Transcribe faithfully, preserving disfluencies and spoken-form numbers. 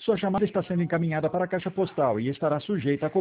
Sua chamada está sendo encaminhada para a caixa postal e estará sujeita a